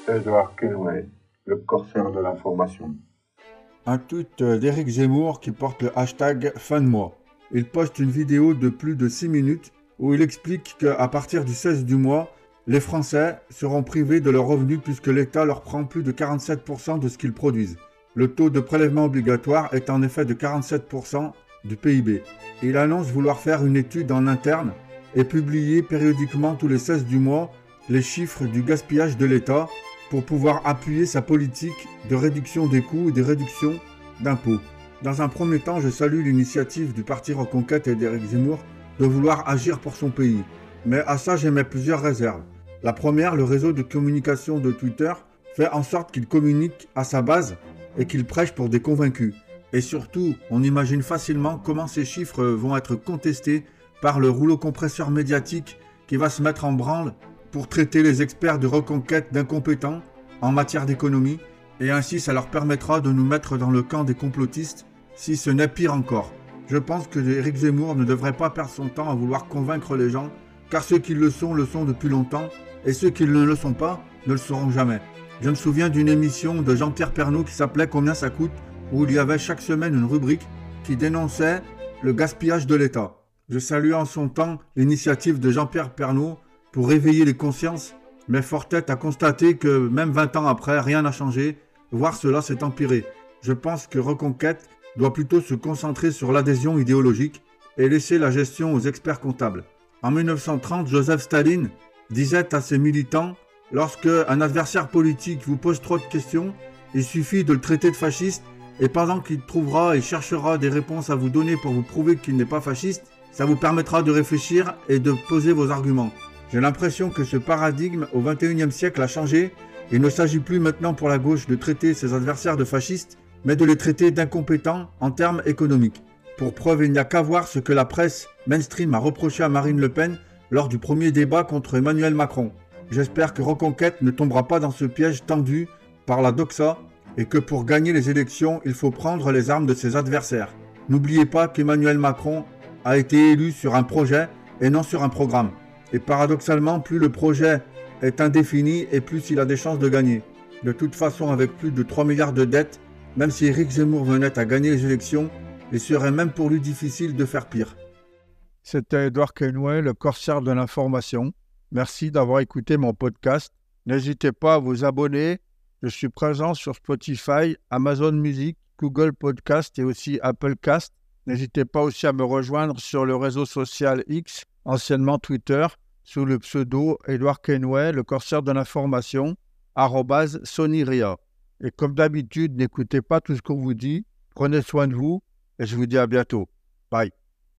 Edouard Kenway, le corsaire de l'information. Un tweet d'Éric Zemmour qui porte le hashtag fin de mois. Il poste une vidéo de plus de 6 minutes où il explique qu'à partir du 16 du mois, les Français seront privés de leurs revenus puisque l'État leur prend plus de 47% de ce qu'ils produisent. Le taux de prélèvement obligatoire est en effet de 47% du PIB. Il annonce vouloir faire une étude en interne et publier périodiquement tous les 16 du mois les chiffres du gaspillage de l'État pour pouvoir appuyer sa politique de réduction des coûts et de réduction d'impôts. Dans un premier temps, je salue l'initiative du Parti Reconquête et d'Éric Zemmour de vouloir agir pour son pays. Mais à ça, j'émets plusieurs réserves. La première, le réseau de communication de Twitter fait en sorte qu'il communique à sa base et qu'il prêche pour des convaincus. Et surtout, on imagine facilement comment ces chiffres vont être contestés par le rouleau compresseur médiatique qui va se mettre en branle pour traiter les experts de Reconquête d'incompétents en matière d'économie, et ainsi ça leur permettra de nous mettre dans le camp des complotistes, si ce n'est pire encore. Je pense que Éric Zemmour ne devrait pas perdre son temps à vouloir convaincre les gens, car ceux qui le sont depuis longtemps, et ceux qui ne le sont pas ne le seront jamais. Je me souviens d'une émission de Jean-Pierre Pernaut qui s'appelait Combien ça coûte, où il y avait chaque semaine une rubrique qui dénonçait le gaspillage de l'État. Je salue en son temps l'initiative de Jean-Pierre Pernaut pour réveiller les consciences, mais fort est à constater que même 20 ans après, rien n'a changé, voire cela s'est empiré. Je pense que Reconquête doit plutôt se concentrer sur l'adhésion idéologique et laisser la gestion aux experts comptables. En 1930, Joseph Staline disait à ses militants « Lorsque un adversaire politique vous pose trop de questions, il suffit de le traiter de fasciste et pendant qu'il trouvera et cherchera des réponses à vous donner pour vous prouver qu'il n'est pas fasciste, ça vous permettra de réfléchir et de poser vos arguments. » J'ai l'impression que ce paradigme au XXIe siècle a changé. Il ne s'agit plus maintenant pour la gauche de traiter ses adversaires de fascistes, mais de les traiter d'incompétents en termes économiques. Pour preuve, il n'y a qu'à voir ce que la presse mainstream a reproché à Marine Le Pen lors du premier débat contre Emmanuel Macron. J'espère que Reconquête ne tombera pas dans ce piège tendu par la doxa et que pour gagner les élections, il faut prendre les armes de ses adversaires. N'oubliez pas qu'Emmanuel Macron a été élu sur un projet et non sur un programme. Et paradoxalement, plus le projet est indéfini et plus il a des chances de gagner. De toute façon, avec plus de 3 milliards de dettes, même si Éric Zemmour venait à gagner les élections, il serait même pour lui difficile de faire pire. C'était Edouard Kenway, le corsaire de l'information. Merci d'avoir écouté mon podcast. N'hésitez pas à vous abonner. Je suis présent sur Spotify, Amazon Music, Google Podcast et aussi Apple Cast. N'hésitez pas aussi à me rejoindre sur le réseau social X, anciennement Twitter, sous le pseudo Edouard Kenway, le corsaire de l'information, @SonyRia. Et comme d'habitude, n'écoutez pas tout ce qu'on vous dit, prenez soin de vous et je vous dis à bientôt. Bye.